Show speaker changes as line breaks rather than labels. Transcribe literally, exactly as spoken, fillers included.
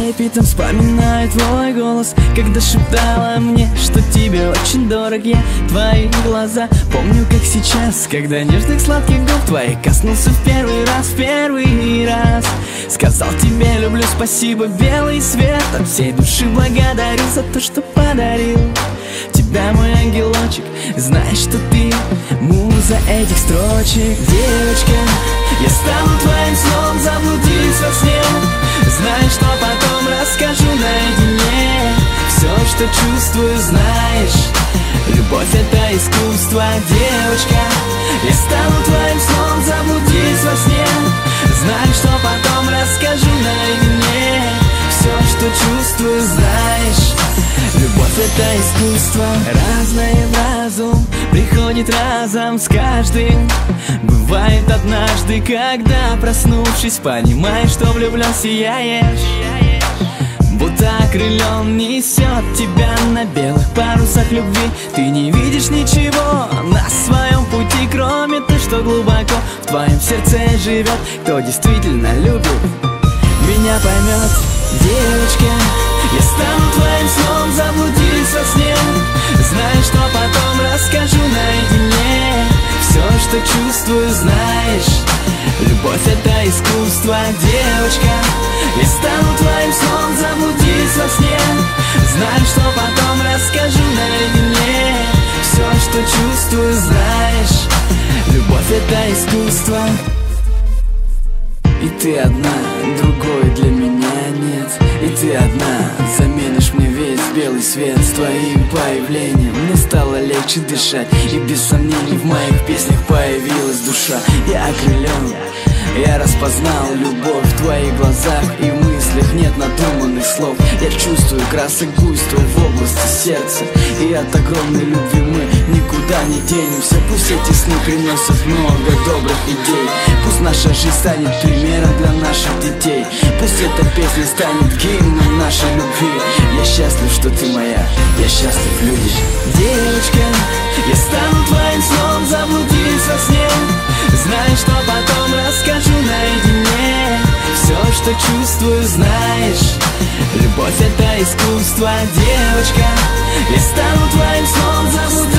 трепетом вспоминаю твой голос, когда шептала мне, что тебе очень дорог я. Твои глаза помню как сейчас, когда нежных сладких губ твоих коснулся в первый раз, в первый раз. Сказал тебе люблю, спасибо, белый свет, от всей души благодарю за то, что подарил тебя, мой ангелочек. Знаешь, что ты муза этих строчек. Девочка, я стану твоим сном, заблудись во сне. Знаешь, что потом расскажу наедине. Все, что чувствую, знаешь, любовь — это искусство. Девочка, я стану твоим сном, заблудись во сне. Знаешь, что потом расскажу наедине. Все, что чувствую, знаешь, любовь — это искусство. Разное в разум приходит разом с каждым. Бывает однажды, когда, проснувшись, понимаешь, что влюблен, сияешь, будто окрылен, несет тебя на белых парусах любви. Ты не видишь ничего на своем пути, кроме того, что глубоко в твоем сердце живет. Кто действительно любит, меня поймет. Девочка, я стану твоим сном, заблудись во сне. Знаешь, что потом расскажу наедине. Все, что чувствую, знаешь, любовь — это искусство. Девочка, я стану твоим сном, заблудись во сне. Знаешь, что потом расскажу наедине. Все, что чувствую, знаешь, любовь — это искусство. И ты одна, другой для меня нет. И ты одна, заменишь мне весь белый свет. С твоим появлением мне стало легче дышать, и без сомнений в моих песнях появилась душа. Я окрылен, я распознал любовь в твоих глазах, и в мыслях нет надуманных слов. Я чувствую красок буйства в области сердца, и от огромной любви мы никуда не денемся. Пусть эти сны приносят много добрых идей. Пусть наша жизнь станет примером для наших детей. Пусть эта песня станет гимном нашей любви. Я счастлив, что ты моя, я счастлив, люди. Девочка, я стану твоим сном, заблудись во сне. Знаешь, что потом расскажу наедине. Все, что чувствую, знаешь, любовь — это искусство. Девочка, я стану твоим сном, заблудись